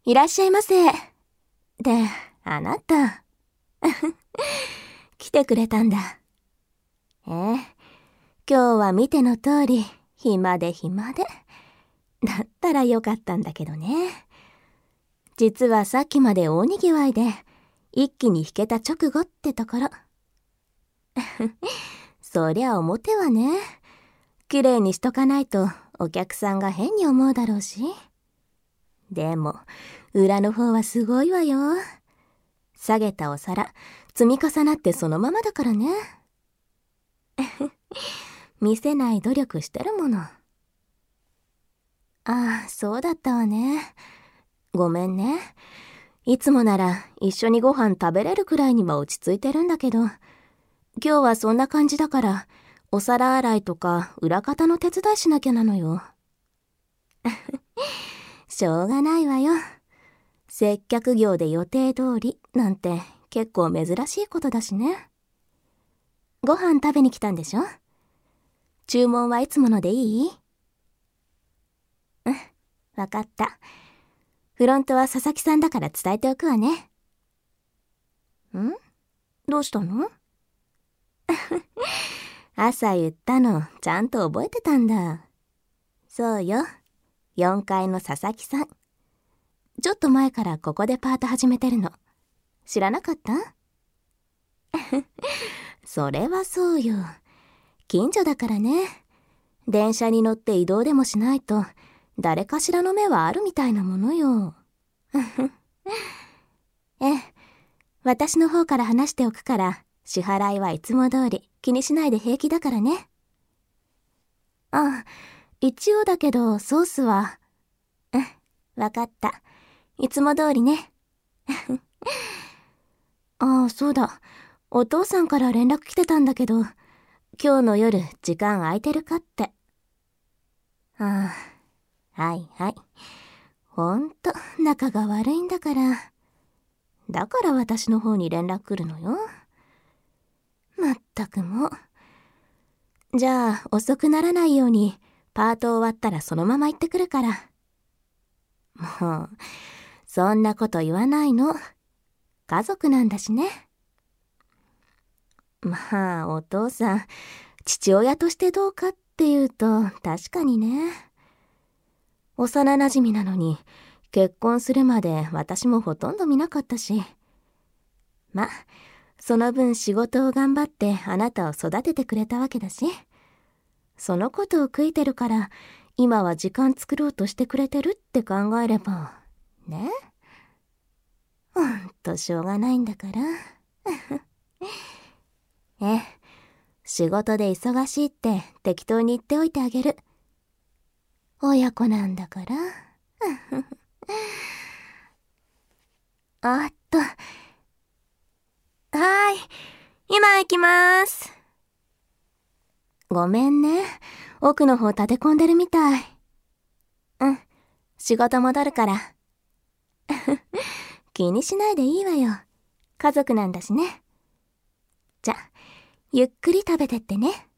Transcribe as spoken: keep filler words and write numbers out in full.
いらっしゃいませ。で、あなた。来てくれたんだ。ええ、今日は見ての通り、暇で暇で。だったらよかったんだけどね。実はさっきまで大にぎわいで、一気に弾けた直後ってところ。そりゃ表はね、綺麗にしとかないとお客さんが変に思うだろうし。でも、裏の方はすごいわよ。下げたお皿、積み重なってそのままだからね。見せない努力してるもの。ああ、そうだったわね。ごめんね。いつもなら一緒にご飯食べれるくらいには落ち着いてるんだけど、今日はそんな感じだから、お皿洗いとか裏方の手伝いしなきゃなのよ。しょうがないわよ。接客業で予定通りなんて結構珍しいことだしね。ご飯食べに来たんでしょ？注文はいつものでいい？うん、わかった。フロントは佐々木さんだから伝えておくわね。ん？どうしたの？朝言ったのちゃんと覚えてたんだ。そうよ。よんかいの佐々木さん。ちょっと前からここでパート始めてるの。知らなかった？それはそうよ。近所だからね。電車に乗って移動でもしないと誰かしらの目はあるみたいなものよ。ええ、私の方から話しておくから支払いはいつも通り気にしないで平気だからね。あ、一応だけどソースは。うん、わかった。いつも通りね。ああ、そうだ。お父さんから連絡来てたんだけど、今日の夜時間空いてるかって。ああ、はいはい。ほんと仲が悪いんだから。だから私の方に連絡来るのよ。まったくもう。じゃあ遅くならないようにパート終わったらそのまま行ってくるから。もう、そんなこと言わないの。家族なんだしね。まあ、お父さん、父親としてどうかっていうと、確かにね。幼馴染なのに、結婚するまで私もほとんど見なかったし。ま、その分仕事を頑張ってあなたを育ててくれたわけだし。そのことを悔いてるから、今は時間作ろうとしてくれてるって考えれば、ね。ほんとしょうがないんだから。ええ、仕事で忙しいって適当に言っておいてあげる。親子なんだから。あっと。はーい、今行きまーす。ごめんね。奥の方立て込んでるみたい。うん、仕事戻るから。気にしないでいいわよ。家族なんだしね。じゃ、ゆっくり食べてってね。